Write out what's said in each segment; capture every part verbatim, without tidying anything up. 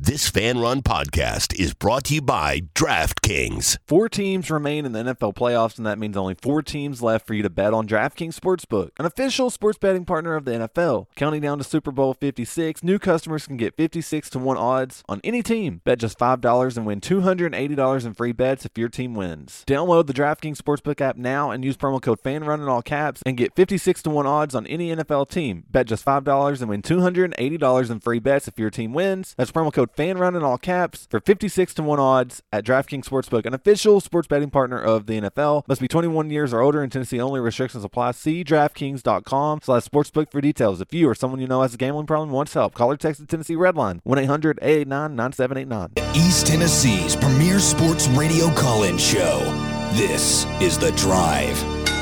This Fan Run podcast is brought to you by DraftKings. Four teams remain in the N F L playoffs, and that means only four teams left for you to bet on DraftKings Sportsbook, an official sports betting partner of the N F L. Counting down to Super Bowl fifty-six, new customers can get fifty-six to one odds on any team. Bet just five dollars and win two hundred eighty dollars in free bets if your team wins. Download the DraftKings Sportsbook app now and use promo code FANRUN in all caps and get fifty-six to one odds on any N F L team. Bet just five dollars and win two hundred eighty dollars in free bets if your team wins. That's promo code FANRUN in all caps for fifty-six to one odds at DraftKings Sportsbook, an official sports betting partner of the N F L. Must be twenty-one years or older in Tennessee only. Restrictions apply. See DraftKings.com slash sportsbook for details. If you or someone you know has a gambling problem and wants help, call or text the Tennessee Redline, one eight hundred eight eight nine nine seven eight nine. East Tennessee's premier sports radio call-in show. This is The Drive.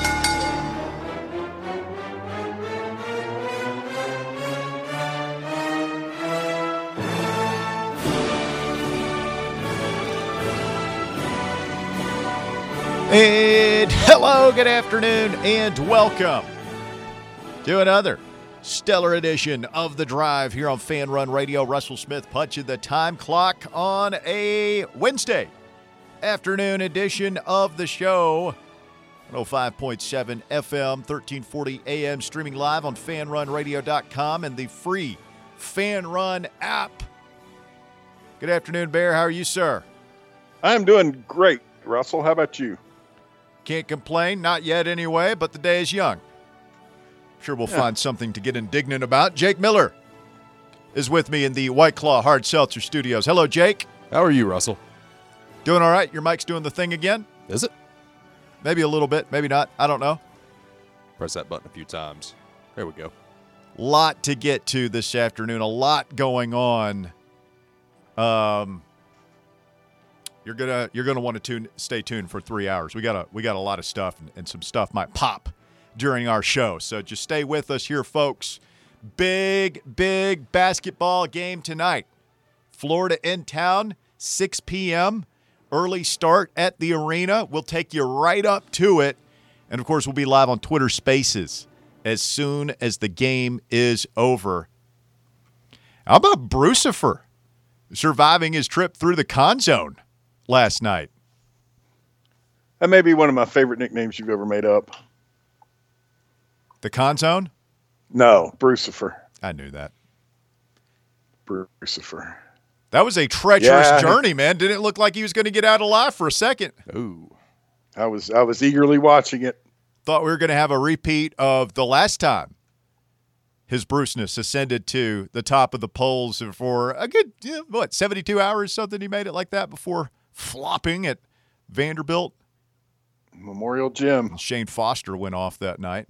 And hello, good afternoon, and welcome to another stellar edition of The Drive here on Fan Run Radio. Russell Smith punching the time clock on a Wednesday afternoon edition of the show. one oh five point seven F M, thirteen forty A M, streaming live on fan run radio dot com and the free Fan Run app. Good afternoon, Bear. How are you, sir? I'm doing great, Russell. How about you? Can't complain, not yet anyway, but the day is young. Sure we'll yeah. find something to get indignant about. Jake Miller is with me in the White Claw Hard Seltzer Studios. Hello, Jake. How are you, Russell? Doing all right? Your mic's doing the thing again? Is it? Maybe a little bit, maybe not. I don't know. Press that button a few times. There we go. Lot to get to this afternoon. A lot going on. Um... You're gonna you're gonna want to tune stay tuned for three hours. We got a we got a lot of stuff, and, and some stuff might pop during our show. So just stay with us here, folks. Big big basketball game tonight. Florida in town, six p.m. Early start at the arena. We'll take you right up to it, and of course we'll be live on Twitter Spaces as soon as the game is over. How about Brucifer surviving his trip through the Con Zone last night? That may be one of my favorite nicknames you've ever made up. The Con Zone? No, Brucifer. I knew that. Brucifer. That was a treacherous yeah. journey, man. Didn't look like he was going to get out alive for a second. Ooh. I was I was eagerly watching it. Thought we were going to have a repeat of the last time his Bruceness ascended to the top of the polls for a good, you know, what, seventy-two hours, something. He made it like that before flopping at Vanderbilt. Memorial Gym. Shane Foster went off that night.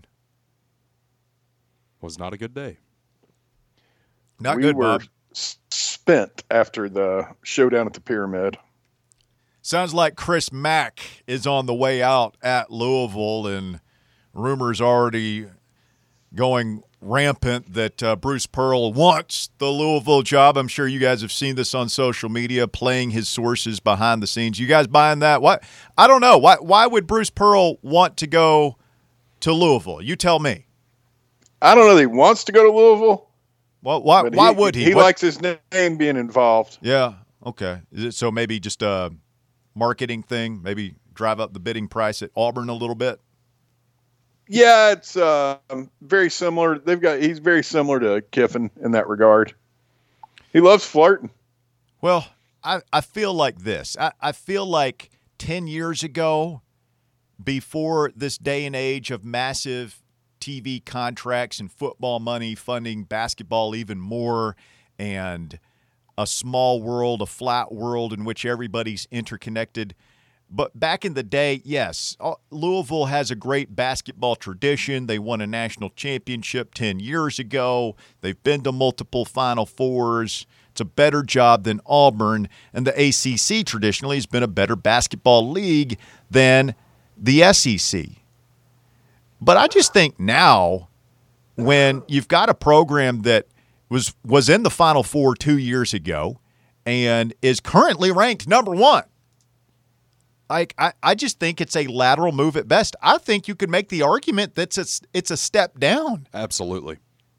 Was not a good day. Not we good, were Bob. spent after the showdown at the Pyramid. Sounds like Chris Mack is on the way out at Louisville, and rumors already going rampant that uh, Bruce Pearl wants the Louisville job. I'm sure you guys have seen this on social media, playing his sources behind the scenes. You guys buying that? Why? I don't know. Why Why would Bruce Pearl want to go to Louisville? You tell me. I don't know that he wants to go to Louisville. Well, why Why he, would he? He what? likes his name being involved. Yeah. Okay. Is it so maybe just a marketing thing? Maybe drive up the bidding price at Auburn a little bit? Yeah, it's uh, very similar. They've got he's very similar to Kiffin in that regard. He loves flirting. Well, I, I feel like this. I, I feel like ten years ago, before this day and age of massive T V contracts and football money funding basketball even more, and a small world, a flat world in which everybody's interconnected. But back in the day, yes, Louisville has a great basketball tradition. They won a national championship ten years ago. They've been to multiple Final Fours. It's a better job than Auburn. And the A C C traditionally has been a better basketball league than the S E C. But I just think now, when you've got a program that was was in the Final Four two years ago and is currently ranked number one, Like I, I just think it's a lateral move at best. I think you could make the argument that it's a, it's a step down. Absolutely.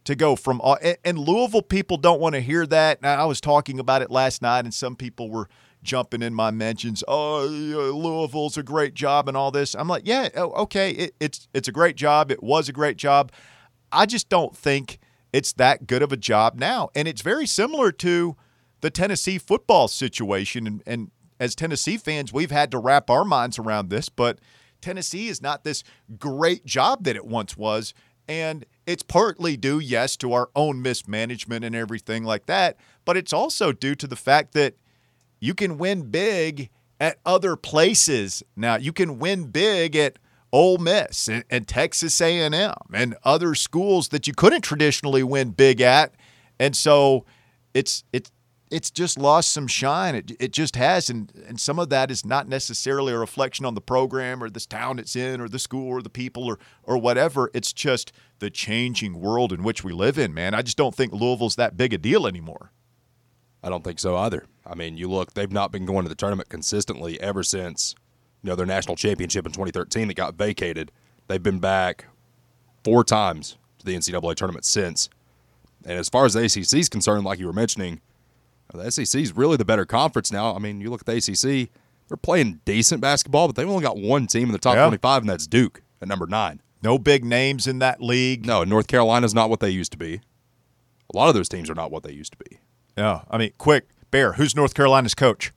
to go from all, and, and Louisville people don't want to hear that. Now, I was talking about it last night, and some people were jumping in my mentions. Oh, Louisville's a great job and all this. I'm like, yeah, okay, it, it's it's a great job. It was a great job. I just don't think it's that good of a job now. And it's very similar to the Tennessee football situation. And, and as Tennessee fans, we've had to wrap our minds around this, but Tennessee is not this great job that it once was. And it's partly due, yes, to our own mismanagement and everything like that, but it's also due to the fact that you can win big at other places. Now, you can win big at Ole Miss and, and Texas A and M and other schools that you couldn't traditionally win big at. And so it's it's it's just lost some shine. It, it just has, and, and some of that is not necessarily a reflection on the program or this town it's in or the school or the people or or whatever. It's just the changing world in which we live in, man. I just don't think Louisville's that big a deal anymore. I don't think so either. I mean, you look, they've not been going to the tournament consistently ever since, you know, their national championship in twenty thirteen that got vacated. They've been back four times to the N C double A tournament since. And as far as the A C C is concerned, like you were mentioning, the S E C is really the better conference now. I mean, you look at the A C C, they're playing decent basketball, but they've only got one team in the top yeah. twenty-five, and that's Duke at number nine. No big names in that league. No, North Carolina's not what they used to be. A lot of those teams are not what they used to be. Yeah, I mean, quick, Bear, who's North Carolina's coach?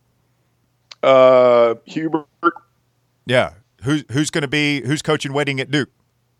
Uh, Hubert. Yeah, who's who's going to be who's coaching waiting at Duke?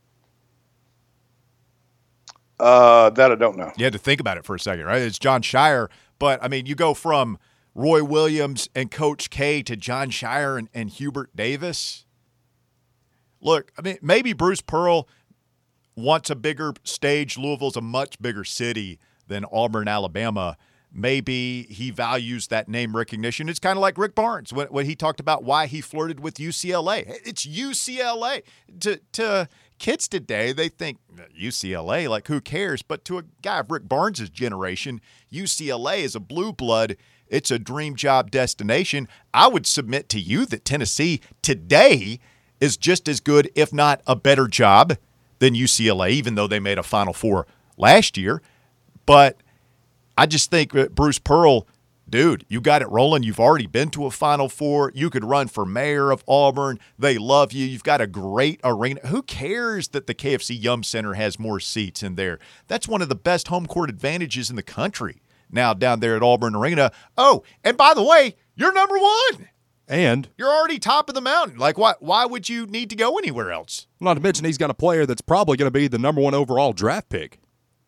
Uh, that I don't know. You had to think about it for a second, right? It's John Shire, but I mean, you go from Roy Williams and Coach K to John Shire and, and Hubert Davis. Look, I mean, maybe Bruce Pearl wants a bigger stage. Louisville's a much bigger city than Auburn, Alabama. Maybe he values that name recognition. It's kind of like Rick Barnes when, when he talked about why he flirted with U C L A. It's U C L A. To to kids today, they think U C L A, like who cares? But to a guy of Rick Barnes' generation, U C L A is a blue blood. It's a dream job destination. I would submit to you that Tennessee today is just as good, if not a better job than U C L A, even though they made a Final Four last year. But I just think Bruce Pearl, dude, you got it rolling. You've already been to a Final Four. You could run for mayor of Auburn. They love you. You've got a great arena. Who cares that the K F C Yum Center has more seats in there? That's one of the best home court advantages in the country now down there at Auburn Arena. Oh, and by the way, you're number one. And you're already top of the mountain. Like, why, why would you need to go anywhere else? Not to mention he's got a player that's probably going to be the number one overall draft pick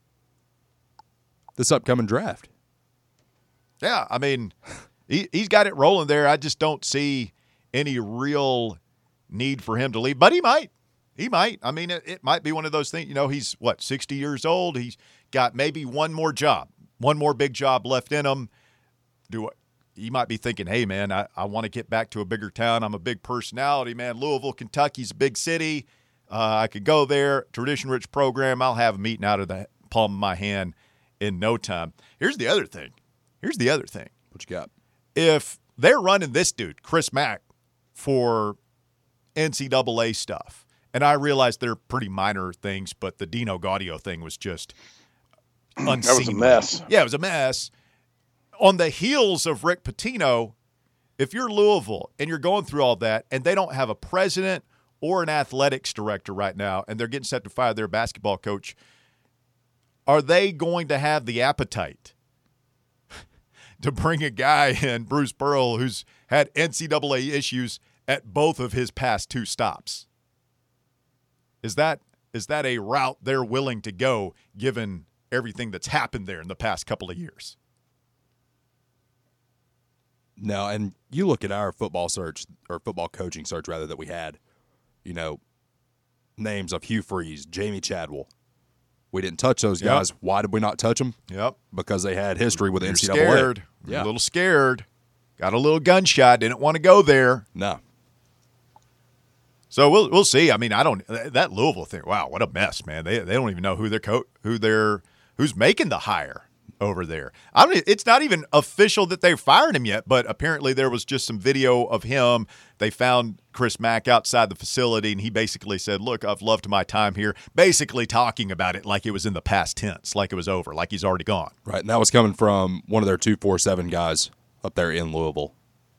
this upcoming draft. Yeah, I mean, he, he's got it rolling there. I just don't see any real need for him to leave, but he might. He might. I mean, it, it might be one of those things. You know, he's, what, sixty years old? He's got maybe one more job, one more big job left in him. Do He might be thinking, hey, man, I, I want to get back to a bigger town. I'm a big personality, man. Louisville, Kentucky's a big city. Uh, I could go there, tradition-rich program. I'll have them eating out of the palm of my hand in no time. Here's the other thing. Here's the other thing. What you got? If they're running this dude, Chris Mack, for N C double A stuff, and I realize they're pretty minor things, but the Dino Gaudio thing was just unseemly. That was a mess. Yeah, it was a mess. On the heels of Rick Pitino, if you're Louisville and you're going through all that, and they don't have a president or an athletics director right now, and they're getting set to fire their basketball coach, are they going to have the appetite to bring a guy in, Bruce Pearl, who's had N C double A issues at both of his past two stops? Is that is that a route they're willing to go, given everything that's happened there in the past couple of years? No, and you look at our football search, or football coaching search, rather, that we had, you know, names of Hugh Freeze, Jamie Chadwell. We didn't touch those guys. Yep. Why did we not touch them? Yep. Because they had history with You're N C double A. Scared. Yeah. You're a little scared. Got a little gunshot. Didn't want to go there. No. So we'll we'll see. I mean, I don't that Louisville thing. Wow, what a mess, man. They they don't even know who they're co- who they're who's making the hire. over there. I don't. It's not even official that they fired him yet, but apparently there was just some video of him. They found Chris Mack outside the facility, and he basically said, "Look, I've loved my time here." Basically talking about it like it was in the past tense, like it was over, like he's already gone. Right, and that was coming from one of their two forty-seven guys up there in Louisville.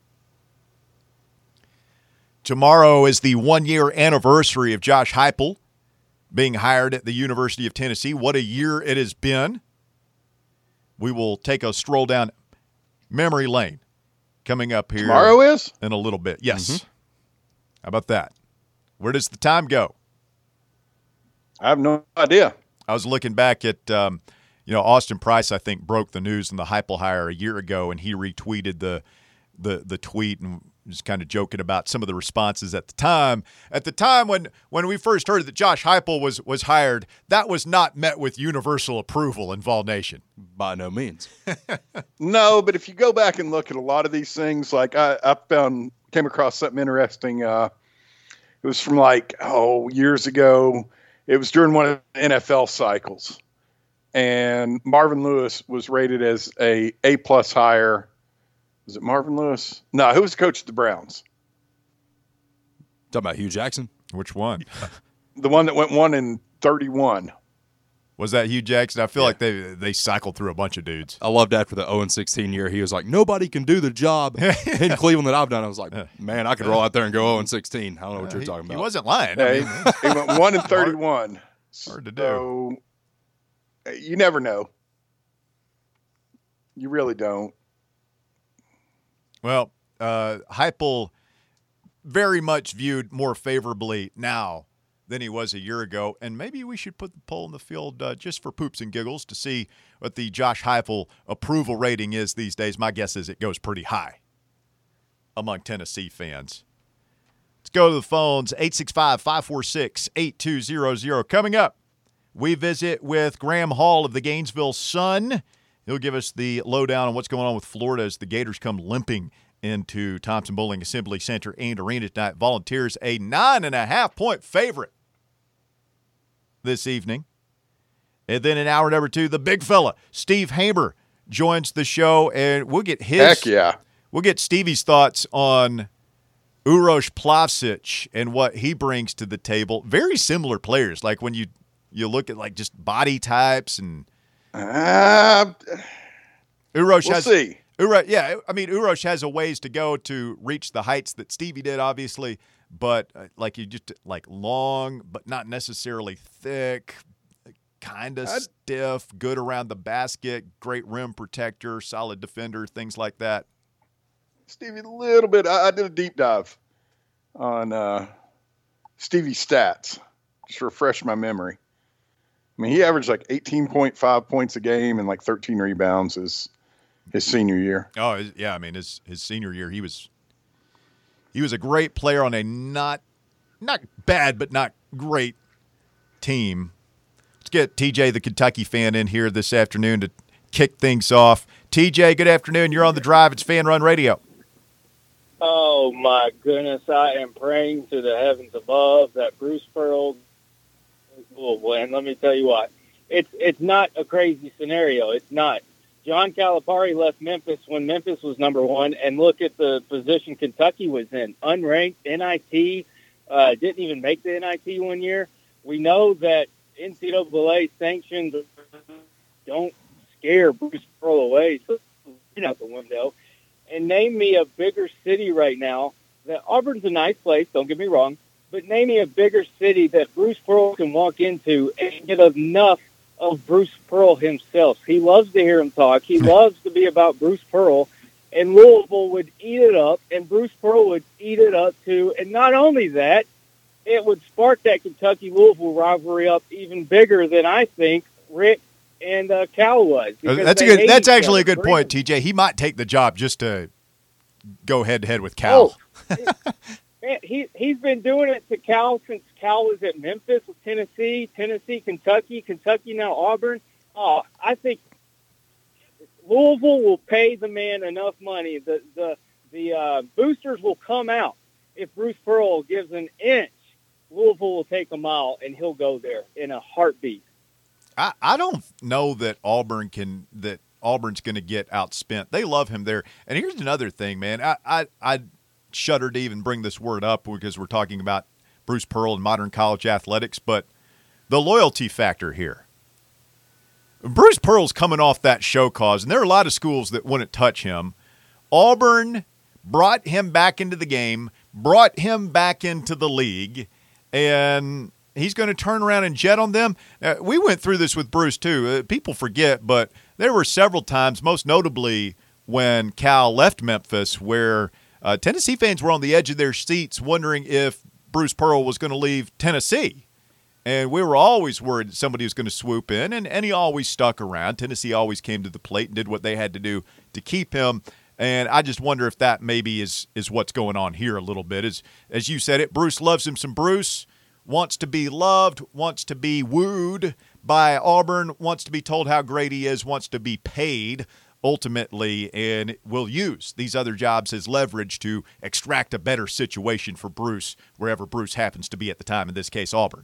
Tomorrow is the one-year anniversary of Josh Heupel being hired at the University of Tennessee. What a year it has been. We will take a stroll down memory lane coming up here. Tomorrow is? In a little bit. Yes. Mm-hmm. How about that? Where does the time go? I have no idea. I was looking back at, um, you know, Austin Price, I think, broke the news in the Heupel hire a year ago, and he retweeted the the the tweet and was kind of joking about some of the responses at the time. At the time when, when we first heard that Josh Heupel was was hired, that was not met with universal approval in Vol Nation. By no means. No, but if you go back and look at a lot of these things, like I, I found, came across something interesting. Uh, it was from like, oh, years ago. It was during one of the N F L cycles. And Marvin Lewis was rated as a A-plus hire. Was it Marvin Lewis? No, who was the coach of the Browns? Talking about Hugh Jackson? Which one? The one that went one in thirty-one. Was that Hugh Jackson? I feel Yeah. like they they cycled through a bunch of dudes. I loved after the oh and sixteen year, he was like, nobody can do the job in Cleveland that I've done. I was like, man, I could roll out there and go oh and sixteen. I don't know what you're he, talking about. He wasn't lying. Yeah, I he, mean, he went one in thirty-one. hard to do. So you never know. You really don't. Well, uh, Heupel very much viewed more favorably now than he was a year ago, and maybe we should put the poll in the field uh, just for poops and giggles to see what the Josh Heupel approval rating is these days. My guess is it goes pretty high among Tennessee fans. Let's go to the phones, eight six five, five four six, eight two zero zero. Coming up, we visit with Graham Hall of the Gainesville Sun. He'll give us the lowdown on what's going on with Florida as the Gators come limping into Thompson-Boling Assembly Center and Arena tonight. Volunteers a nine and a half point favorite this evening. And then in hour number two, the big fella, Steve Hamer, joins the show, and we'll get his. Heck yeah. We'll get Stevie's thoughts on Uroš Plavšić and what he brings to the table. Very similar players. Like when you you look at like just body types and. Uh, Uroš we'll has, see. Uroš, yeah, I mean, Uroš has a ways to go to reach the heights that Stevie did, obviously, but uh, like you just like long, but not necessarily thick, kind of stiff, good around the basket, great rim protector, solid defender, things like that. Stevie, a little bit. I, I did a deep dive on uh, Stevie's stats, just to refresh my memory. I mean, he averaged like eighteen point five points a game and like thirteen rebounds his his senior year. Oh, his- yeah. I mean, his his senior year, he was he was a great player on a not not bad but not great team. Let's get T J, the Kentucky fan, in here this afternoon to kick things off. T J, good afternoon. You're on the drive. It's Fan Run Radio. Oh, my goodness. I am praying to the heavens above that Bruce Pearl will win. Let me tell you what. It's it's not a crazy scenario. It's not. John Calipari left Memphis when Memphis was number one, and look at the position Kentucky was in. Unranked, N I T, uh, didn't even make the N I T one year. We know that N C double A sanctions don't scare Bruce Pearl away, so it's out the window. And name me a bigger city right now. That Auburn's a nice place, don't get me wrong, but name me a bigger city that Bruce Pearl can walk into and get enough of Bruce Pearl himself. He loves to hear him talk. He loves to be about Bruce Pearl. And Louisville would eat it up, and Bruce Pearl would eat it up too. And not only that, it would spark that Kentucky-Louisville rivalry up even bigger than I think Rick and uh, Cal was. Uh, because That's a they good. hate That's each actually a other. good point, T J. He might take the job just to go head to head with Cal. Oh, man, he he's been doing it to Cal since Cal was at Memphis with Tennessee, Tennessee, Kentucky, Kentucky now Auburn. Oh, I think Louisville will pay the man enough money. The the the uh, boosters will come out if Bruce Pearl gives an inch. Louisville will take a mile, and he'll go there in a heartbeat. I, I don't know that Auburn can that Auburn's going to get outspent. They love him there. And here's another thing, man. I, I I shudder to even bring this word up because we're talking about Bruce Pearl and modern college athletics, but the loyalty factor here. Bruce Pearl's coming off that show cause, and there are a lot of schools that wouldn't touch him. Auburn brought him back into the game, brought him back into the league, and he's going to turn around and jet on them. Uh, we went through this with Bruce, too. Uh, people forget, but there were several times, most notably when Cal left Memphis, where uh, Tennessee fans were on the edge of their seats wondering if Bruce Pearl was going to leave Tennessee. And we were always worried that somebody was going to swoop in, and, and he always stuck around. Tennessee always came to the plate and did what they had to do to keep him. And I just wonder if that maybe is is what's going on here a little bit. As, as you said it, Bruce loves him some Bruce, wants to be loved, wants to be wooed by Auburn, wants to be told how great he is, wants to be paid ultimately, and will use these other jobs as leverage to extract a better situation for Bruce wherever Bruce happens to be at the time, in this case Auburn.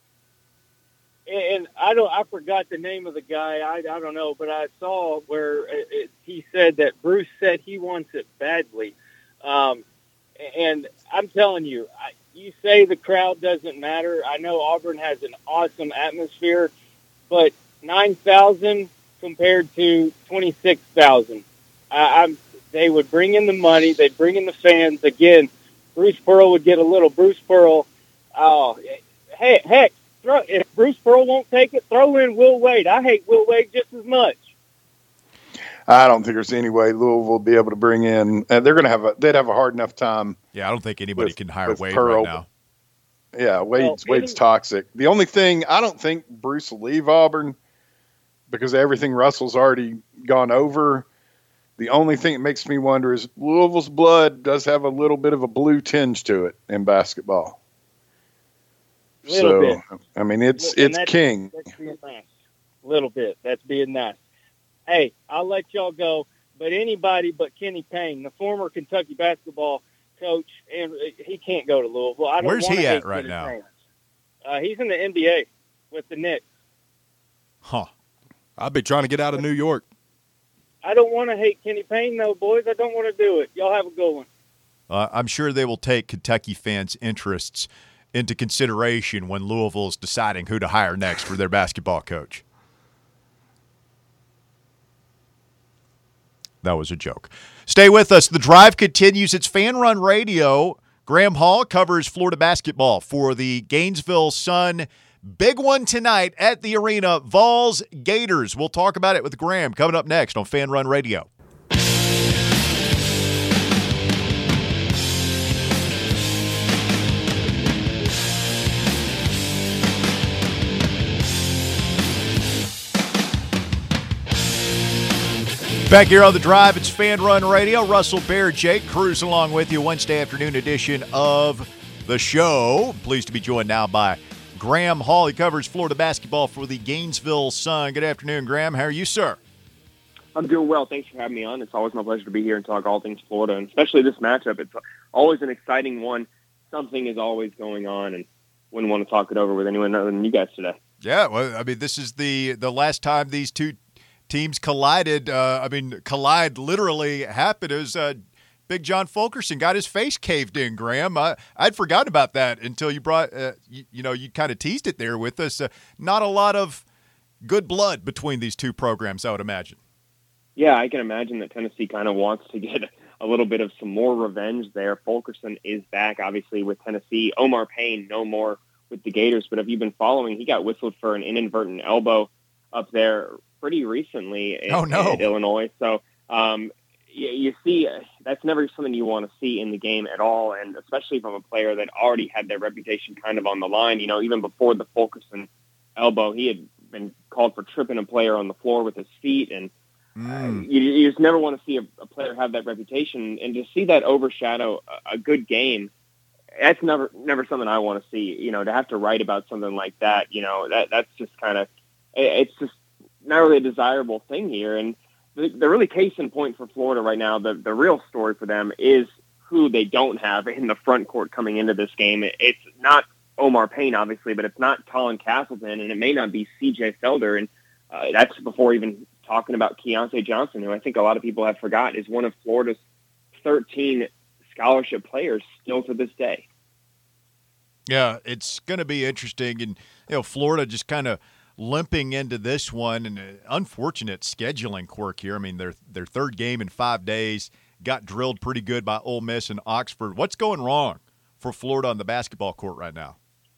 And I don't, I forgot the name of the guy. I, I don't know, but I saw where it, it, he said that Bruce said he wants it badly. Um, and I'm telling you, I, you say the crowd doesn't matter. I know Auburn has an awesome atmosphere, but nine thousand compared to twenty-six thousand. I, I'm, they would bring in the money. They'd bring in the fans. Again, Bruce Pearl would get a little Bruce Pearl. Oh, hey, heck. Throw, if Bruce Pearl won't take it, throw in Will Wade. I hate Will Wade just as much. I don't think there's any way Louisville will be able to bring in. Uh, they're going to have a. They'd have a hard enough time. Yeah, I don't think anybody with, can hire Wade Pearl. right now. Yeah, Wade's well, Wade's toxic. The only thing I don't think Bruce will leave Auburn because everything Russell's already gone over. The only thing that makes me wonder is Louisville's blood does have a little bit of a blue tinge to it in basketball. Little so, bit. I mean, it's And it's that's, king. That's being nice. Little bit. That's being nice. Hey, I'll let y'all go, but anybody but Kenny Payne, the former Kentucky basketball coach, and he can't go to Louisville. I don't Where's he hate at right Kenny now? Payne. Uh, he's in the N B A with the Knicks. Huh. I'd be trying to get out of New York. I don't want to hate Kenny Payne, though, boys. I don't want to do it. Y'all have a good one. Uh, I'm sure they will take Kentucky fans' interests into consideration when Louisville is deciding who to hire next for their basketball coach. That was a joke. Stay with us. The Drive continues. It's Fan Run Radio. Graham Hall covers Florida basketball for the Gainesville Sun. Big one tonight at the arena, Vols Gators. We'll talk about it with Graham coming up next on Fan Run Radio. Back here on The Drive, it's Fan Run Radio. Russell, Bear, Jake Cruz along with you. Wednesday afternoon edition of the show. Pleased to be joined now by Graham Hall. He covers Florida basketball for the Gainesville Sun. Good afternoon, Graham. How are you, sir? I'm doing well. Thanks for having me on. It's always my pleasure to be here and talk all things Florida, and especially this matchup. It's always an exciting one. Something is always going on, and wouldn't want to talk it over with anyone other than you guys today. Yeah, well, I mean, this is the, the last time these two teams collided. Uh, I mean, collide literally happened as uh, Big John Fulkerson got his face caved in, Graham. I, I'd forgotten about that until you brought, uh, you, you know, you kind of teased it there with us. Uh, not a lot of good blood between these two programs, I would imagine. Yeah, I can imagine that Tennessee kind of wants to get a little bit of some more revenge there. Fulkerson is back, obviously, with Tennessee. Omar Payne, no more with the Gators. But if you've been following, he got whistled for an inadvertent elbow up there pretty recently in, oh, no. in Illinois. So um, you, you see, uh, that's never something you want to see in the game at all, and especially from a player that already had their reputation kind of on the line. You know, even before the Fulkerson elbow, he had been called for tripping a player on the floor with his feet, and Mm. Uh, you, you just never want to see a, a player have that reputation, and to see that overshadow a, a good game, that's never never something I want to see. You know, to have to write about something like that, you know, that that's just kind of, it, it's just not really a desirable thing here. And the, the really case in point for Florida right now, the, the real story for them is who they don't have in the front court coming into this game. It, it's not Omar Payne, obviously, but it's not Colin Castleton, and it may not be C J Felder, and uh, that's before even talking about Keontae Johnson, who I think a lot of people have forgotten is one of Florida's thirteen scholarship players still to this day. Yeah, it's going to be interesting. And, you know, Florida just kind of limping into this one, and an unfortunate scheduling quirk here. I mean, their their third game in five days got drilled pretty good by Ole Miss and Oxford. What's going wrong for Florida on the basketball court right now?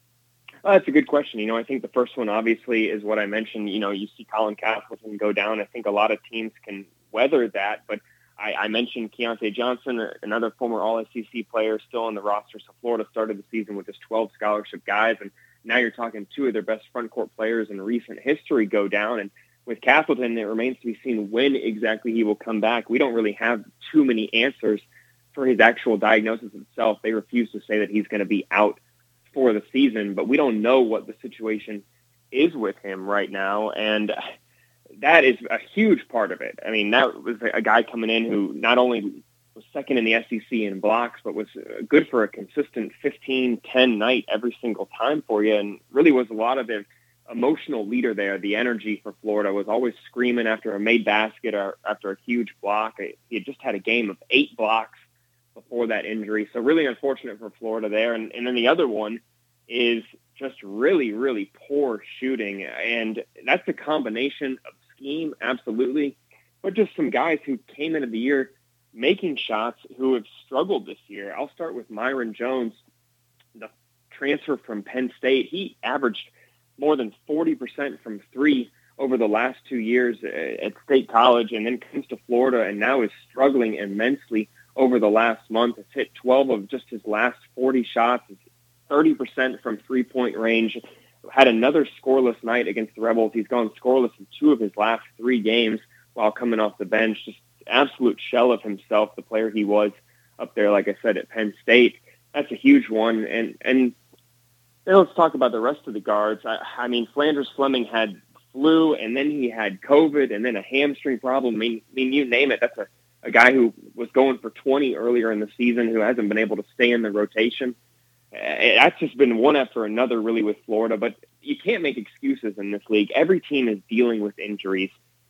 Uh, that's a good question. You know, I think the first one obviously is what I mentioned. You know, you see Colin Castleton go down. I think a lot of teams can weather that, but I, I mentioned Keontae Johnson, another former All S E C player still on the roster. So Florida started the season with just twelve scholarship guys, and now you're talking two of their best front court players in recent history go down. And with Castleton, it remains to be seen when exactly he will come back. We don't really have too many answers for his actual diagnosis itself. They refuse to say that he's going to be out for the season, but we don't know what the situation is with him right now. And that is a huge part of it. I mean, that was a guy coming in who not only was second in the S E C in blocks, but was good for a consistent fifteen ten night every single time for you, and really was a lot of the emotional leader there. The energy for Florida was always screaming after a made basket or after a huge block. He had just had a game of eight blocks before that injury. So really unfortunate for Florida there. And, and then the other one is just really, really poor shooting. And that's a combination of scheme, absolutely, but just some guys who came into the year making shots who have struggled this year. I'll start with Myron Jones, the transfer from Penn State. He averaged more than forty percent from three over the last two years at State College, and then comes to Florida and now is struggling immensely over the last month. Has hit twelve of just his last forty shots, thirty percent from three-point range. Had another scoreless night against the Rebels. He's gone scoreless in two of his last three games while coming off the bench. Just absolute shell of himself, the player he was up there, like I said, at Penn State. That's a huge one. And and then let's talk about the rest of the guards. I, I mean, Flanders Fleming had flu, and then he had COVID, and then a hamstring problem. I mean, I mean you name it. That's a, a guy who was going for twenty earlier in the season who hasn't been able to stay in the rotation. That's just been one after another, really, with Florida. But you can't make excuses in this league. Every team is dealing with injuries.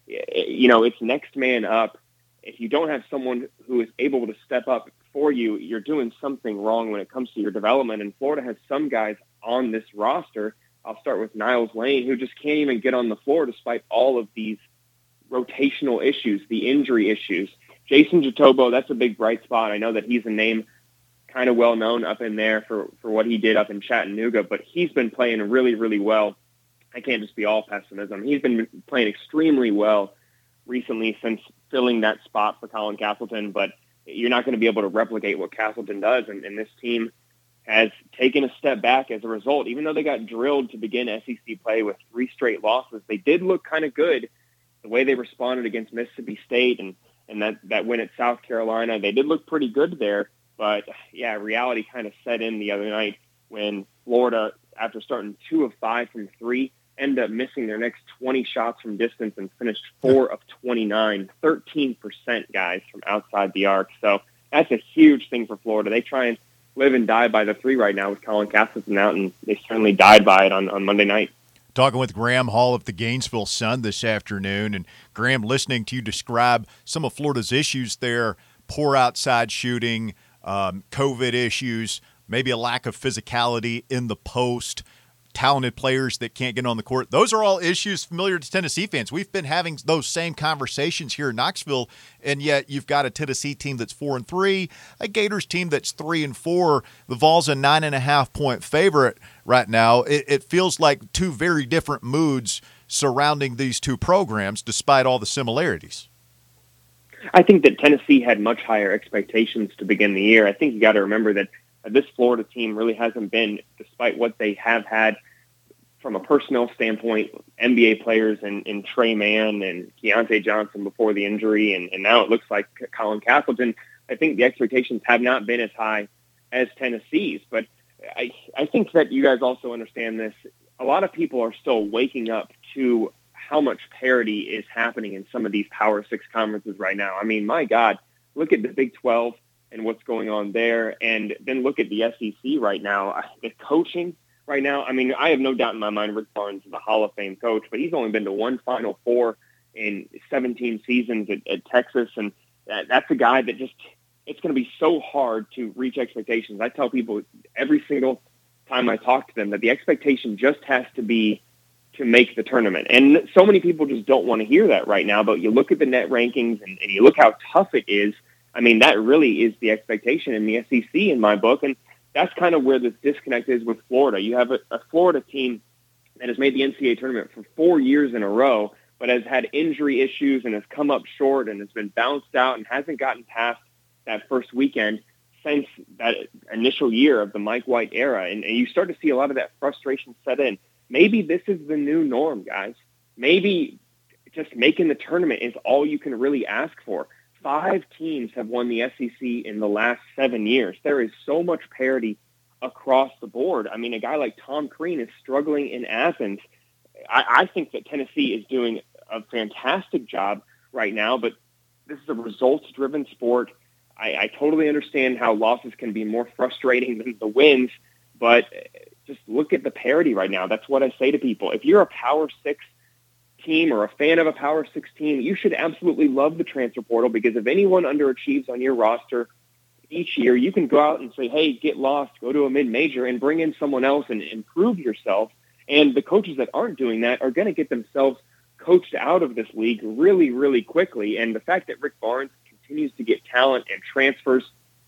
You know, it's next man up. If you don't have someone who is able to step up for you, you're doing something wrong when it comes to your development. And Florida has some guys on this roster. I'll start with Niles Lane, who just can't even get on the floor despite all of these rotational issues, the injury issues. Jason Jatobo, that's a big bright spot. I know that he's a name kind of well known up in there for, for what he did up in Chattanooga, but he's been playing really, really well. I can't just be all pessimism. He's been playing extremely well recently since filling that spot for Colin Castleton, but you're not going to be able to replicate what Castleton does. And, and this team has taken a step back as a result. Even though they got drilled to begin S E C play with three straight losses, they did look kind of good. The way they responded against Mississippi State and, and that, that win at South Carolina, they did look pretty good there. But, yeah, reality kind of set in the other night when Florida, after starting two of five from three, ended up missing their next twenty shots from distance and finished four of twenty-nine, thirteen percent, guys, from outside the arc. So that's a huge thing for Florida. They try and live and die by the three right now with Colin Castleton out, and they certainly died by it on, on Monday night. Talking with Graham Hall of the Gainesville Sun this afternoon. And, Graham, listening to you describe some of Florida's issues there, poor outside shooting, um, COVID issues, maybe a lack of physicality in the post, talented players that can't get on the court. Those are all issues familiar to Tennessee fans. We've been having those same conversations here in Knoxville, and yet you've got a Tennessee team that's four and three, a Gators team that's three and four. The Vols a nine and a half point favorite right now. It, it feels like two very different moods surrounding these two programs, despite all the similarities. I think that Tennessee had much higher expectations to begin the year. I think you got to remember that this Florida team really hasn't been, despite what they have had from a personnel standpoint, N B A players in, in Trey Mann and Keontae Johnson before the injury, and, and now it looks like Colin Castleton. I think the expectations have not been as high as Tennessee's, but I, I think that you guys also understand this. A lot of people are still waking up to how much parity is happening in some of these Power Six conferences right now. I mean, my God, look at the Big twelve and what's going on there, and then look at the S E C right now. The coaching right now, I mean, I have no doubt in my mind Rick Barnes is a Hall of Fame coach, but he's only been to one Final Four in seventeen seasons at, at Texas. And that, that's a guy that just, it's going to be so hard to reach expectations. I tell people every single time I talk to them that the expectation just has to be to make the tournament. And so many people just don't want to hear that right now, but you look at the net rankings and, and you look how tough it is. I mean, that really is the expectation in the S E C in my book. And that's kind of where this disconnect is with Florida. You have a, a Florida team that has made the N C double A tournament for four years in a row, but has had injury issues and has come up short and has been bounced out and hasn't gotten past that first weekend since that initial year of the Mike White era. And, and you start to see a lot of that frustration set in. Maybe this is the new norm, guys. Maybe just making the tournament is all you can really ask for. Five teams have won the S E C in the last seven years. There is so much parity across the board. I mean, a guy like Tom Crean is struggling in Athens. I, I think that Tennessee is doing a fantastic job right now, but this is a results-driven sport. I, I totally understand how losses can be more frustrating than the wins, but just look at the parity right now. That's what I say to people. If you're a Power Six team or a fan of a Power Six team, you should absolutely love the transfer portal, because if anyone underachieves on your roster each year, you can go out and say, hey, get lost, go to a mid-major and bring in someone else and improve yourself. And the coaches that aren't doing that are going to get themselves coached out of this league really, really quickly. And the fact that Rick Barnes continues to get talent and transfers,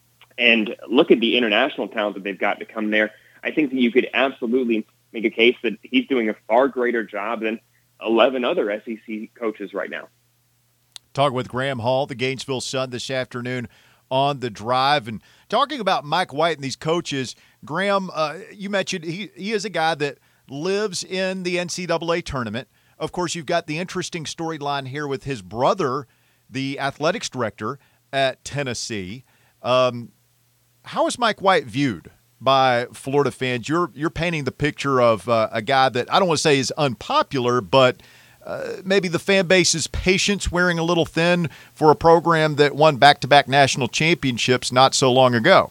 and look at the international talent that they've got to come there, I think that you could absolutely make a case that he's doing a far greater job than eleven other S E C coaches right now. Talking with Graham Hall, the Gainesville Sun, this afternoon on The Drive. And talking about Mike White and these coaches, Graham, uh, you mentioned he, he is a guy that lives in the N C double A tournament. Of course, you've got the interesting storyline here with his brother, the athletics director at Tennessee. Um, how is Mike White viewed by Florida fans? You're you're painting the picture of uh, a guy that I don't want to say is unpopular, but uh, maybe the fan base's patience wearing a little thin for a program that won back-to-back national championships not so long ago.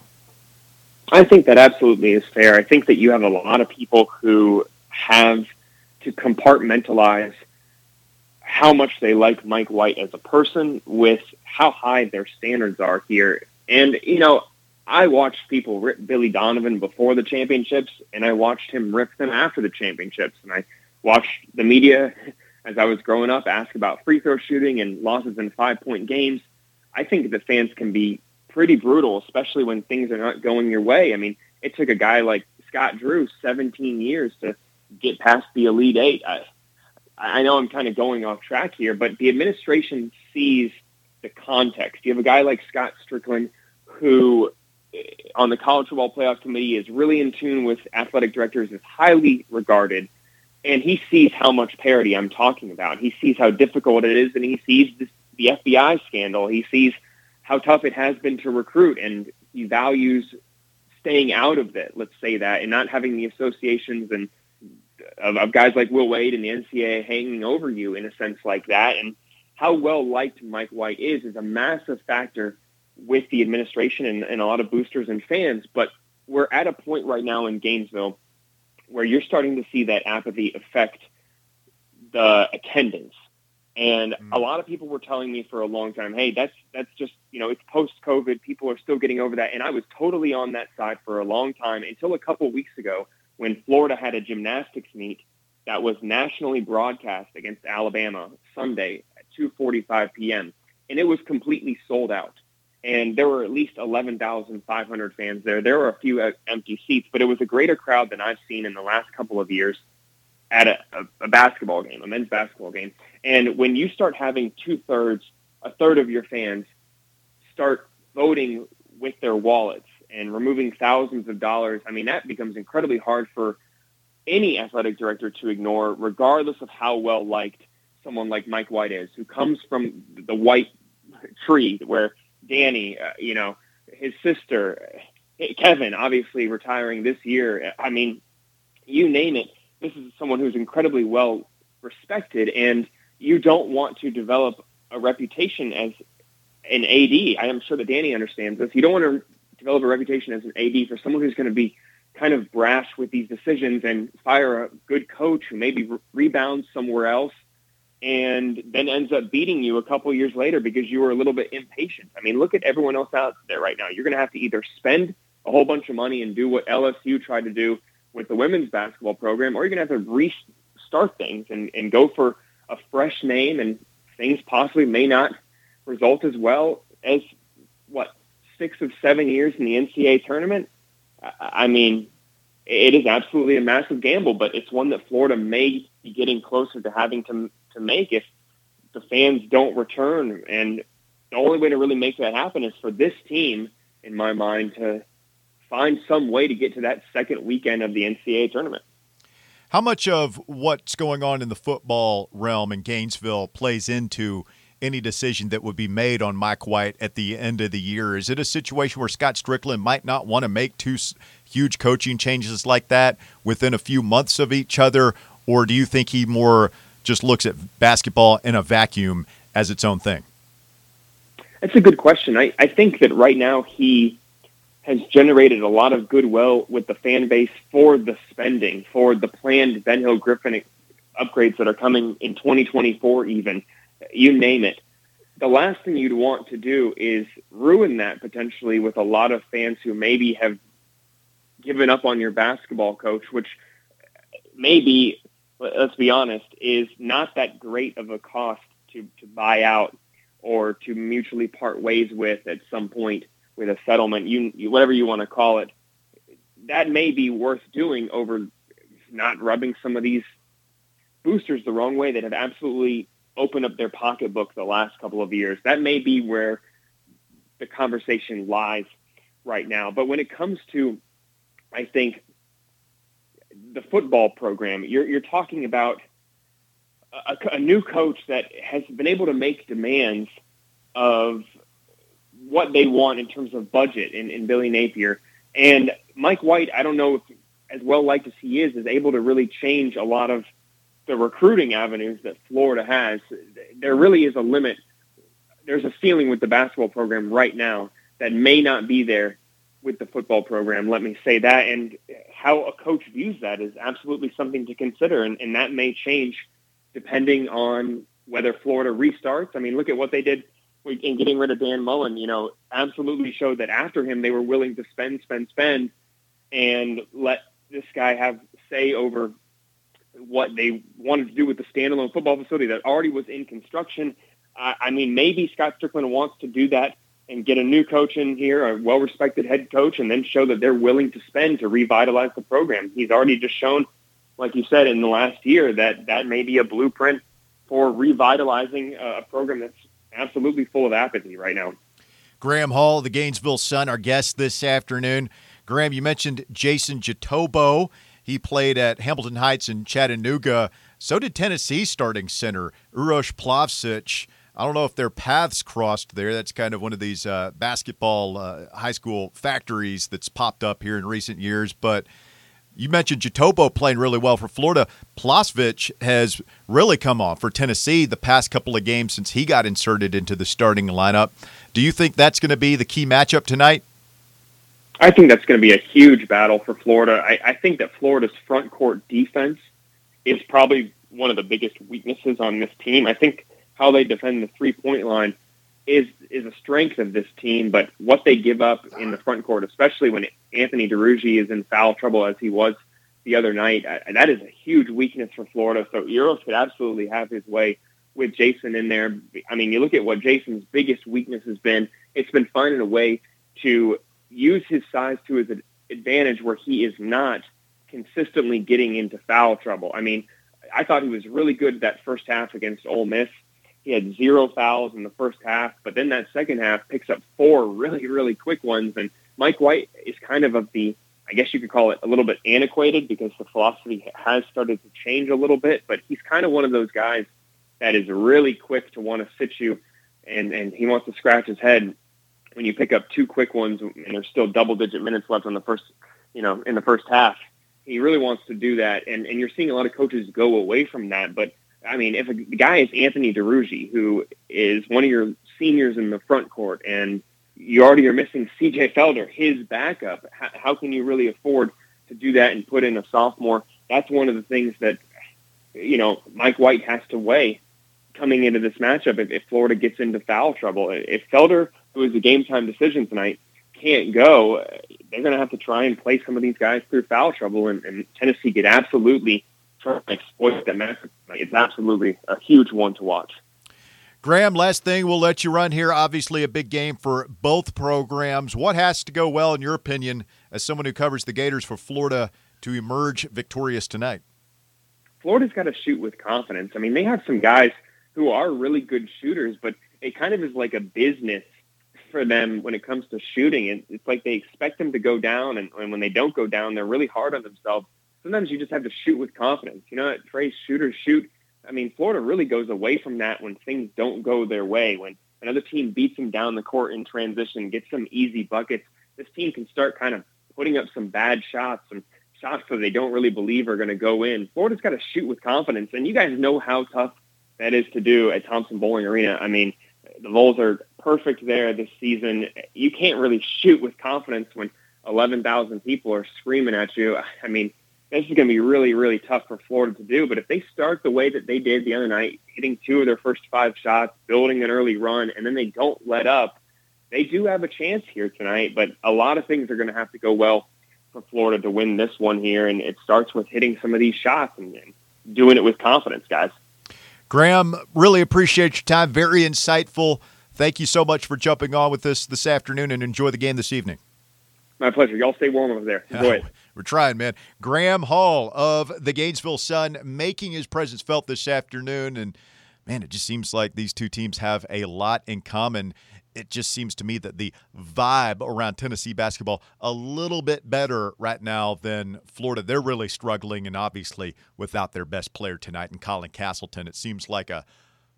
I think that absolutely is fair. I think that you have a lot of people who have to compartmentalize how much they like Mike White as a person with how high their standards are here. And, you know, I watched people rip Billy Donovan before the championships, and I watched him rip them after the championships. And I watched the media, as I was growing up, ask about free throw shooting and losses in five-point games. I think that fans can be pretty brutal, especially when things are not going your way. I mean, it took a guy like Scott Drew seventeen years to get past the Elite Eight. I, I know I'm kind of going off track here, but the administration sees the context. You have a guy like Scott Strickland who, on the College Football Playoff Committee, is really in tune with athletic directors, is highly regarded, and he sees how much parity I'm talking about. He sees how difficult it is, and he sees this, the F B I scandal. He sees how tough it has been to recruit, and he values staying out of it, let's say that, and not having the associations and of, of guys like Will Wade and the N C double A hanging over you in a sense like that. And how well-liked Mike White is is a massive factor with the administration and, and a lot of boosters and fans. But we're at a point right now in Gainesville where you're starting to see that apathy affect the attendance. And mm. a lot of people were telling me for a long time, hey, that's that's just, you know, it's post-COVID. People are still getting over that. And I was totally on that side for a long time until a couple weeks ago when Florida had a gymnastics meet that was nationally broadcast against Alabama Sunday at two forty-five p.m. And it was completely sold out. And there were at least eleven thousand five hundred fans there. There were a few empty seats, but it was a greater crowd than I've seen in the last couple of years at a, a, a basketball game, a men's basketball game. And when you start having two-thirds, a third of your fans start voting with their wallets and removing thousands of dollars, I mean, that becomes incredibly hard for any athletic director to ignore, regardless of how well-liked someone like Mike White is, who comes from the white tree where Danny, uh, you know, his sister, Kevin, obviously retiring this year. I mean, you name it. This is someone who's incredibly well respected, and you don't want to develop a reputation as an A D. I am sure that Danny understands this. You don't want to develop a reputation as an A D for someone who's going to be kind of brash with these decisions and fire a good coach who maybe re- rebounds somewhere else and then ends up beating you a couple years later because you were a little bit impatient. I mean, look at everyone else out there right now. You're going to have to either spend a whole bunch of money and do what L S U tried to do with the women's basketball program, or you're going to have to restart things and, and go for a fresh name, and things possibly may not result as well as, what, six of seven years in the N C double A tournament. I mean, it is absolutely a massive gamble, but it's one that Florida may be getting closer to having to to make if the fans don't return. And the only way to really make that happen is for this team, in my mind, to find some way to get to that second weekend of the N C double A tournament. How much of what's going on in the football realm in Gainesville plays into any decision that would be made on Mike White at the end of the year? Is it a situation where Scott Strickland might not want to make two huge coaching changes like that within a few months of each other, or do you think he more just looks at basketball in a vacuum as its own thing? That's a good question. I, I think that right now he has generated a lot of goodwill with the fan base for the spending, for the planned Ben Hill Griffin upgrades that are coming in twenty twenty-four even. You name it. The last thing you'd want to do is ruin that potentially with a lot of fans who maybe have given up on your basketball coach, which maybe, let's be honest, is not that great of a cost to, to buy out or to mutually part ways with at some point with a settlement, you, you whatever you want to call it. That may be worth doing over not rubbing some of these boosters the wrong way that have absolutely opened up their pocketbook the last couple of years. That may be where the conversation lies right now. But when it comes to, I think, the football program, you're, you're talking about a, a new coach that has been able to make demands of what they want in terms of budget in, in Billy Napier. And Mike White, I don't know if, as well liked as he is, is able to really change a lot of the recruiting avenues that Florida has. There really is a limit. There's a ceiling with the basketball program right now that may not be there with the football program. Let me say that. And how a coach views that is absolutely something to consider. And, and that may change depending on whether Florida restarts. I mean, look at what they did in getting rid of Dan Mullen. You know, absolutely showed that after him, they were willing to spend, spend, spend, and let this guy have say over what they wanted to do with the standalone football facility that already was in construction. Uh, I mean, maybe Scott Strickland wants to do that and get a new coach in here, a well-respected head coach, and then show that they're willing to spend to revitalize the program. He's already just shown, like you said, in the last year that that may be a blueprint for revitalizing a program that's absolutely full of apathy right now. Graham Hall, the Gainesville Sun, our guest this afternoon. Graham, you mentioned Jason Jitoboh. He played at Hamilton Heights and Chattanooga. So did Tennessee starting center Uroš Plavšić. I don't know if their paths crossed there. That's kind of one of these uh, basketball uh, high school factories that's popped up here in recent years. But you mentioned Jitoboh playing really well for Florida. Plavšić has really come on for Tennessee the past couple of games since he got inserted into the starting lineup. Do you think that's going to be the key matchup tonight? I think that's going to be a huge battle for Florida. I, I think that Florida's front court defense is probably one of the biggest weaknesses on this team. I think how they defend the three-point line is is a strength of this team, but what they give up in the front court, especially when Anthony DeRuggi is in foul trouble as he was the other night, I, that is a huge weakness for Florida. So Uros could absolutely have his way with Jason in there. I mean, you look at what Jason's biggest weakness has been. It's been finding a way to use his size to his advantage where he is not consistently getting into foul trouble. I mean, I thought he was really good that first half against Ole Miss. He had zero fouls in the first half, but then that second half picks up four really, really quick ones. And Mike White is kind of of the, I guess you could call it a little bit antiquated because the philosophy has started to change a little bit, but he's kind of one of those guys that is really quick to want to sit you and, and he wants to scratch his head when you pick up two quick ones and there's still double-digit minutes left on the first, you know, in the first half. He really wants to do that, and, and you're seeing a lot of coaches go away from that. But, I mean, if a, the guy is Anthony DeRuggi, who is one of your seniors in the front court, and you already are missing C J Felder, his backup, how, how can you really afford to do that and put in a sophomore? That's one of the things that, you know, Mike White has to weigh coming into this matchup if, if Florida gets into foul trouble. If Felder, who is a game-time decision tonight, can't go, they're going to have to try and play some of these guys through foul trouble, and, and Tennessee could absolutely try to exploit that matchup. It's absolutely a huge one to watch. Graham, last thing, we'll let you run here. Obviously a big game for both programs. What has to go well, in your opinion, as someone who covers the Gators, for Florida to emerge victorious tonight? Florida's got to shoot with confidence. I mean, they have some guys who are really good shooters, but it kind of is like a business for them when it comes to shooting. And it's like they expect them to go down, and, and when they don't go down, they're really hard on themselves. Sometimes you just have to shoot with confidence. You know, that phrase, shooters shoot. I mean, Florida really goes away from that when things don't go their way. When another team beats them down the court in transition, gets some easy buckets, this team can start kind of putting up some bad shots, some shots that they don't really believe are going to go in. Florida's got to shoot with confidence, and you guys know how tough that is to do at Thompson Bowling Arena. I mean, the Vols are perfect there this season. You can't really shoot with confidence when eleven thousand people are screaming at you. I mean, this is going to be really, really tough for Florida to do. But if they start the way that they did the other night, hitting two of their first five shots, building an early run, and then they don't let up, they do have a chance here tonight. But a lot of things are going to have to go well for Florida to win this one here. And it starts with hitting some of these shots and, and doing it with confidence, guys. Graham, really appreciate your time. Very insightful. Thank you so much for jumping on with us this afternoon, and enjoy the game this evening. My pleasure. Y'all stay warm over there. Enjoy it. We're trying, man. Graham Hall of the Gainesville Sun making his presence felt this afternoon. And, man, it just seems like these two teams have a lot in common. It just seems to me that the vibe around Tennessee basketball a little bit better right now than Florida. They're really struggling, and obviously without their best player tonight in Colin Castleton, it seems like a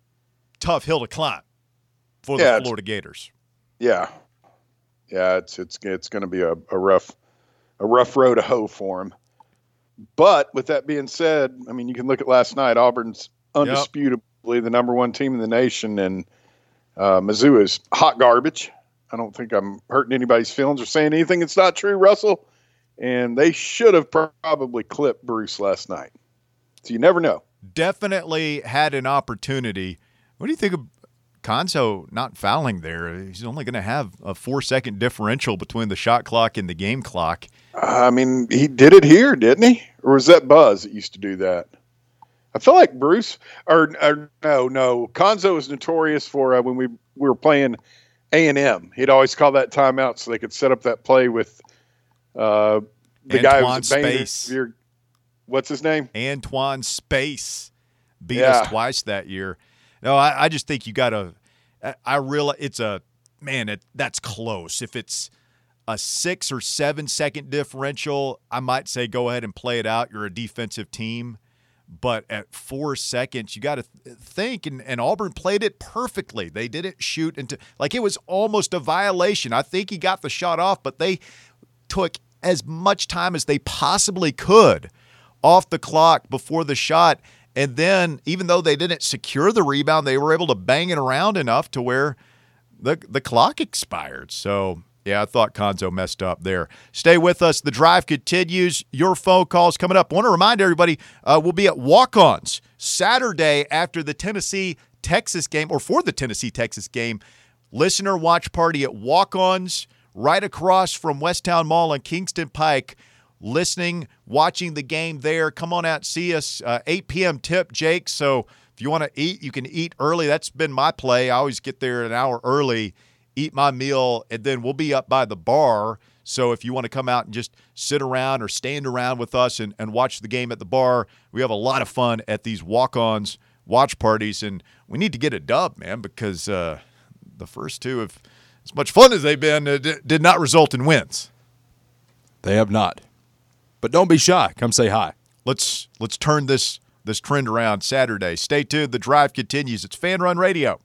tough hill to climb for yeah, the Florida Gators. Yeah. Yeah, it's it's it's going to be a, a rough a rough road to hoe for them. But with that being said, I mean, you can look at last night. Auburn's undisputably yep. the number one team in the nation, and uh, Mizzou is hot garbage. I don't think I'm hurting anybody's feelings or saying anything that's not true, Russell. And they should have probably clipped Bruce last night. So you never know. Definitely had an opportunity. What do you think of Konzo not fouling there? He's only going to have a four-second differential between the shot clock and the game clock. I mean, he did it here, didn't he? Or was that Buzz that used to do that? I feel like Bruce – or, or no, no. Konzo was notorious for uh, when we, we were playing A and M. He'd always call that timeout so they could set up that play with uh, the Antoine guy who was a Space. Banger. What's his name? Antoine Space beat yeah. us twice that year. No, I, I just think you got to – I realize it's a – man, it, that's close. If it's a six- or seven-second differential, I might say go ahead and play it out. You're a defensive team. But at four seconds, you got to th- think, and, and Auburn played it perfectly. They didn't shoot into – like it was almost a violation. I think he got the shot off, but they took as much time as they possibly could off the clock before the shot. And then, even though they didn't secure the rebound, they were able to bang it around enough to where the the clock expired. So, yeah, I thought Konzo messed up there. Stay with us. The drive continues. Your phone calls coming up. I want to remind everybody, uh, we'll be at Walk-Ons Saturday after the Tennessee-Texas game, or for the Tennessee-Texas game. Listener watch party at Walk-Ons right across from Westtown Mall on Kingston Pike. Listening, watching the game there. Come on out, see us. Uh, eight p.m. tip, Jake. So if you want to eat, you can eat early. That's been my play. I always get there an hour early, eat my meal, and then we'll be up by the bar. So if you want to come out and just sit around or stand around with us and, and watch the game at the bar, we have a lot of fun at these walk-ons watch parties. And we need to get a dub, man, because uh, the first two, have, as much fun as they've been, uh, d- did not result in wins. They have not. But don't be shy. Come say hi. Let's let's turn this this trend around Saturday. Stay tuned. The drive continues. It's Fan Run Radio.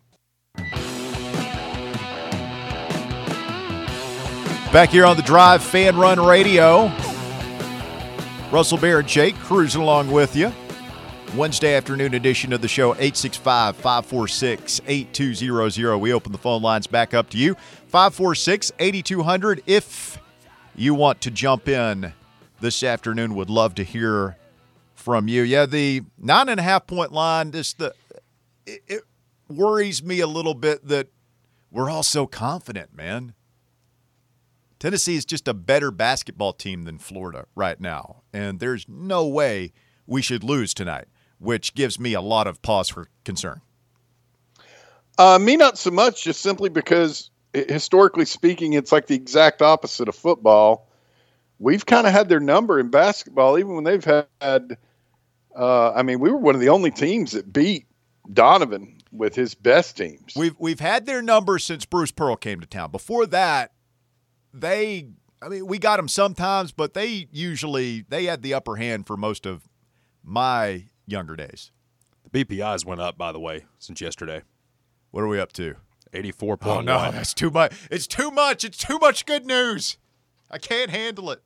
Back here on the drive, Fan Run Radio. Russell Bear and Jake cruising along with you. Wednesday afternoon edition of the show, eight six five, five four six, eight two zero zero. We open the phone lines back up to you. five four six, eight two zero zero if you want to jump in this afternoon. Would love to hear from you. Yeah, the nine and a half point line, this the it, it worries me a little bit that we're all so confident, man. Tennessee is just a better basketball team than Florida right now, and there's no way we should lose tonight, which gives me a lot of pause for concern. Uh, me, not so much, just simply because historically speaking, it's like the exact opposite of football. We've kind of had their number in basketball, even when they've had, uh, I mean, we were one of the only teams that beat Donovan with his best teams. We've, we've had their number since Bruce Pearl came to town. Before that, they, I mean, we got them sometimes, but they usually, they had the upper hand for most of my younger days. The B P Is went up, by the way, since yesterday. What are we up to? eighty-four point one. Oh, no, that's too much. It's too much. It's too much good news. I can't handle it.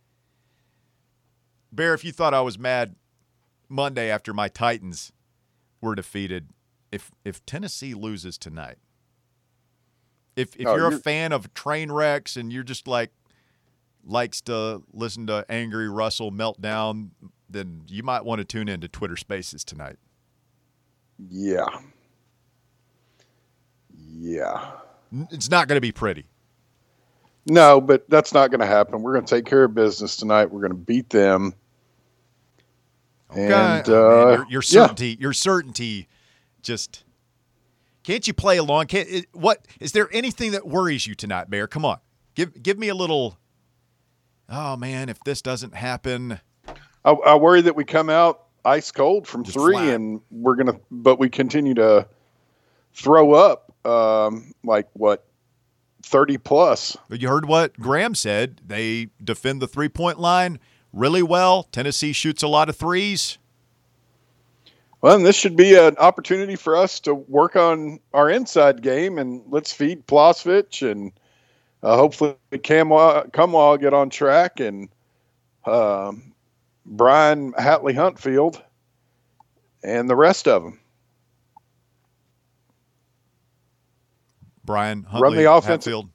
Bear, if you thought I was mad Monday after my Titans were defeated, if if Tennessee loses tonight, if if oh, you're, you're a fan of train wrecks and you're just like likes to listen to Angry Russell meltdown, then you might want to tune into Twitter Spaces tonight. Yeah. Yeah. It's not going to be pretty. No, but that's not going to happen. We're going to take care of business tonight. We're going to beat them. Okay. And, oh, man, uh, your, your certainty, yeah. your certainty, just can't you play along? Can't it, what is there anything that worries you tonight, Bear? Come on, give give me a little. Oh man, if this doesn't happen, I, I worry that we come out ice cold from Just three, flat. and we're gonna, but we continue to throw up, um, like what, thirty plus. you heard what Graham said. They defend the three point line really well. Tennessee shoots a lot of threes. Well, and this should be an opportunity for us to work on our inside game, and let's feed Plavsic, and uh, hopefully Camwa, Cumwa will get on track, and um, Brian Hatley Huntfield, and the rest of them. Brian Huntley, Run the offense. Hatfield.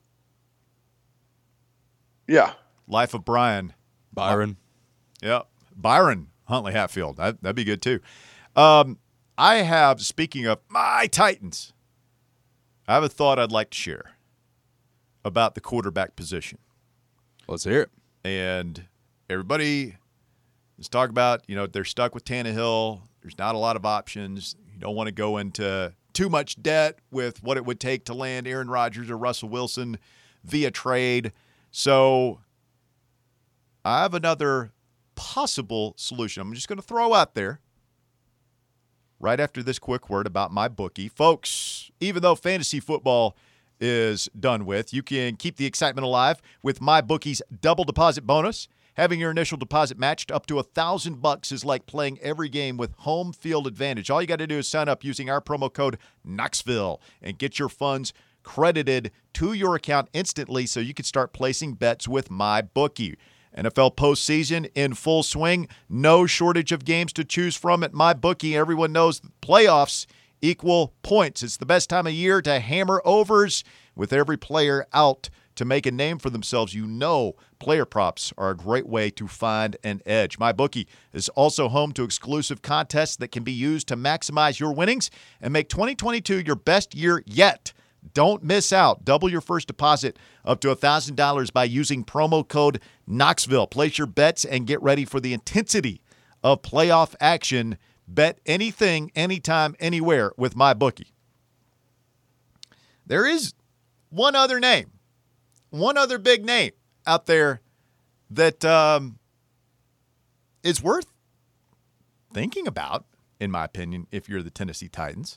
Yeah. Life of Brian. Byron. Yeah, Byron Huntley Hatfield. That, that'd be good too. Um, I have, speaking of my Titans, I have a thought I'd like to share about the quarterback position. Let's hear it. And everybody is talking about, you know, they're stuck with Tannehill. There's not a lot of options. You don't want to go into too much debt with what it would take to land Aaron Rodgers or Russell Wilson via trade. So I have another possible solution I'm just going to throw out there right after this quick word about my bookie. Folks, even though fantasy football is done with, you can keep the excitement alive with MyBookie's double deposit bonus. Having your initial deposit matched up to a thousand bucks is like playing every game with home field advantage. All you got to do is sign up using our promo code Knoxville and get your funds credited to your account instantly so you can start placing bets with MyBookie. N F L postseason in full swing. No shortage of games to choose from at MyBookie. Everyone knows playoffs equal points. It's the best time of year to hammer overs with every player out to make a name for themselves. You know player props are a great way to find an edge. MyBookie is also home to exclusive contests that can be used to maximize your winnings and make twenty twenty-two your best year yet. Don't miss out. Double your first deposit up to one thousand dollars by using promo code Knoxville. Place your bets and get ready for the intensity of playoff action. Bet anything, anytime, anywhere with MyBookie. There is one other name, one other big name out there that um, is worth thinking about, in my opinion, if you're the Tennessee Titans.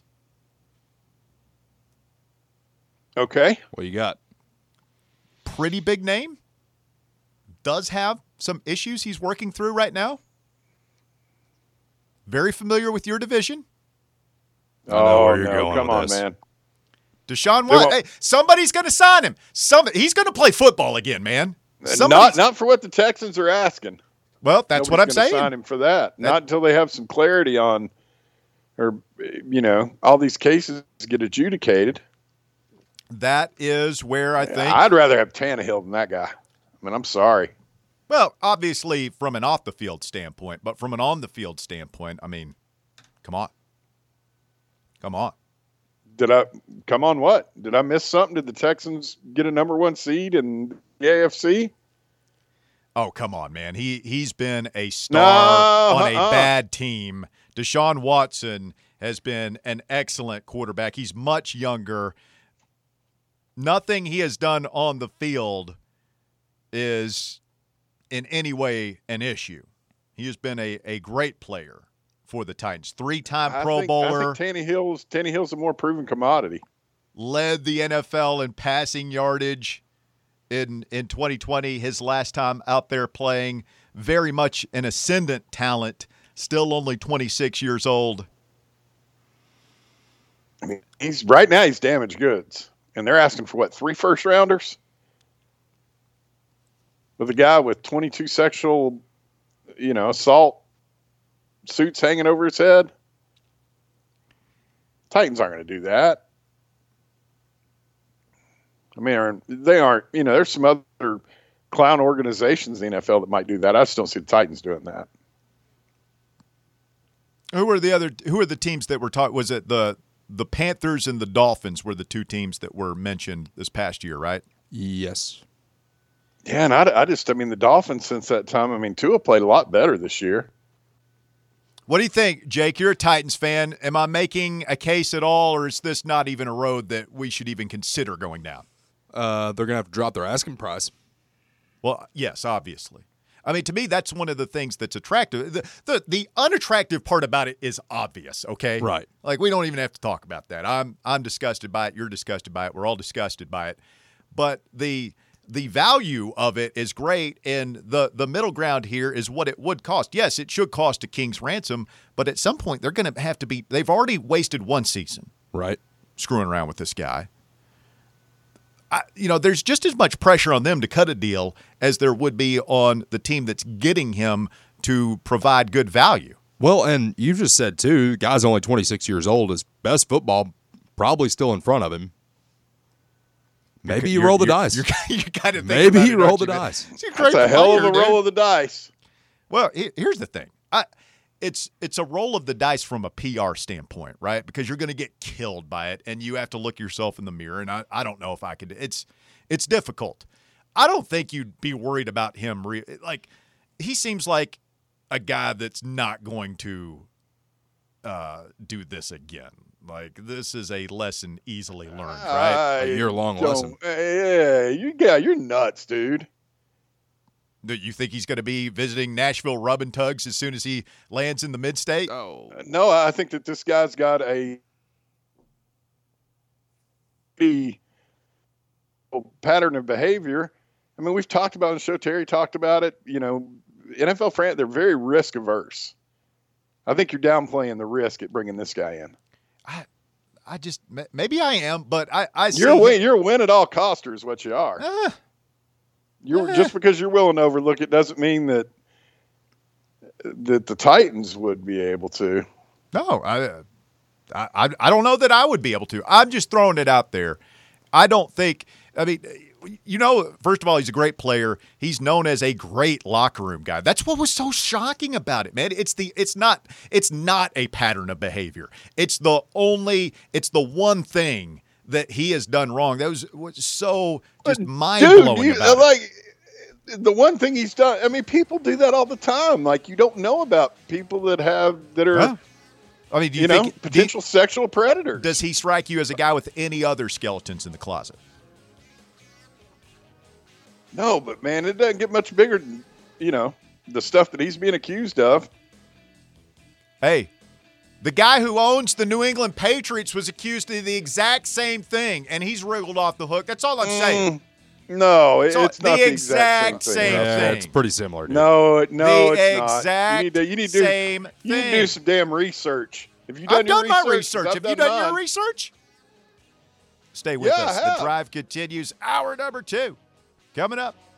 Okay. What you got? Pretty big name. Does have some issues he's working through right now. Very familiar with your division. I know Oh, where you're no. going Come with on, this. man. Deshaun They Watson. won't- Hey, somebody's going to sign him. Some He's going to play football again, man. Not Somebody's- not for what the Texans are asking. Well, that's what I'm Nobody's gonna saying. Sign him for that. Not until they have some clarity on, or you know, all these cases get adjudicated. That is where I think. I'd rather have Tannehill than that guy. I mean, I'm sorry. Well, obviously from an off the field standpoint, but from an on the field standpoint, I mean, come on. Come on. Did I come on? What did I miss? Something? Did the Texans get a number one seed in the A F C? Oh, come on, man. He he's been a star no, on a uh-uh. bad team. Deshaun Watson has been an excellent quarterback. He's much younger. Nothing he has done on the field is in any way an issue. He has been a, a great player for the Titans. Three-time I Pro think, Bowler. I think Tannehill's, Tannehill's a more proven commodity. Led the N F L in passing yardage in, in twenty twenty, his last time out there playing. Very much an ascendant talent, still only twenty-six years old. I mean, he's right now he's damaged goods. And they're asking for, what, three first-rounders? With a guy with twenty-two sexual, you know, assault suits hanging over his head? Titans aren't going to do that. I mean, they aren't, you know, there's some other clown organizations in the N F L that might do that. I just don't see the Titans doing that. Who are the other, who are the teams that were taught? Was it the, the Panthers and the Dolphins were the two teams that were mentioned this past year, right? Yes. Yeah, and I, I just, I mean, the Dolphins since that time, I mean, Tua played a lot better this year. What do you think, Jake? You're a Titans fan. Am I making a case at all, or is this not even a road that we should even consider going down? Uh, they're going to have to drop their asking price. Well, yes, obviously. I mean, to me, that's one of the things that's attractive. The, the the unattractive part about it is obvious, okay? Right. Like, we don't even have to talk about that. I'm I'm disgusted by it. You're disgusted by it. We're all disgusted by it. But the the value of it is great, and the, the middle ground here is what it would cost. Yes, it should cost a king's ransom, but at some point they're going to have to be – they've already wasted one season. Right. Screwing around with this guy. I, you know, there's just as much pressure on them to cut a deal as there would be on the team that's getting him to provide good value. Well, and you just said, too, the guy's only twenty-six years old. His best football probably still in front of him. Maybe you You're- roll the you're- dice. You're, you're kind of Maybe about you it, roll aren't the you, man? dice. He's a That's great a hell of player, a dude. roll of the dice. Well, he- here's the thing. I, it's it's a roll of the dice from a P R standpoint, right? Because you're going to get killed by it, and you have to look yourself in the mirror. And I, I don't know if I could. It's it's difficult. I don't think you'd be worried about him. Re- like he seems like a guy that's not going to uh, do this again. Like this is a lesson easily learned, right? I A year-long don't- lesson. Yeah, you yeah, you're nuts, dude. Do you think he's going to be visiting Nashville rubbing tugs as soon as he lands in the mid-state? Oh. No, I think that this guy's got a the pattern of behavior. I mean, we've talked about it on the show. Terry talked about it. You know, N F L fans, they're very risk averse. I think you're downplaying the risk at bringing this guy in. I, I just maybe I am, but I, I You're a see win. him- You're a win at all coster, is what you are. Eh, You're eh. just because you're willing to overlook it doesn't mean that that the Titans would be able to. no, I, I, I don't know that I would be able to. I'm just throwing it out there. I don't think. I mean, you know, first of all, he's a great player. He's known as a great locker room guy. That's what was so shocking about it, man. It's the it's not it's not a pattern of behavior. It's the only it's the one thing that he has done wrong. That was, was so just mind blowing Dude, you, about it. like the one thing he's done. I mean, people do that all the time. Like you don't know about people that have that are Huh? I mean, do you, you, know think potential sexual predators. does he strike you as a guy with any other skeletons in the closet? No, but man, it doesn't get much bigger than, you know, the stuff that he's being accused of. Hey, the guy who owns the New England Patriots was accused of the exact same thing, and he's wriggled off the hook. That's all I'm saying. Mm, no, it- So it's not the the exact, exact same same thing. Yeah, thing. it's pretty similar. Dude. No, it- no, the it's not. exact You need to, you need to do, same you need to thing. do some damn research. Have you done I've your done my research? research. I've Have you done done your mine. research? Stay with Yeah, I us. have. The drive continues. Hour number two coming up.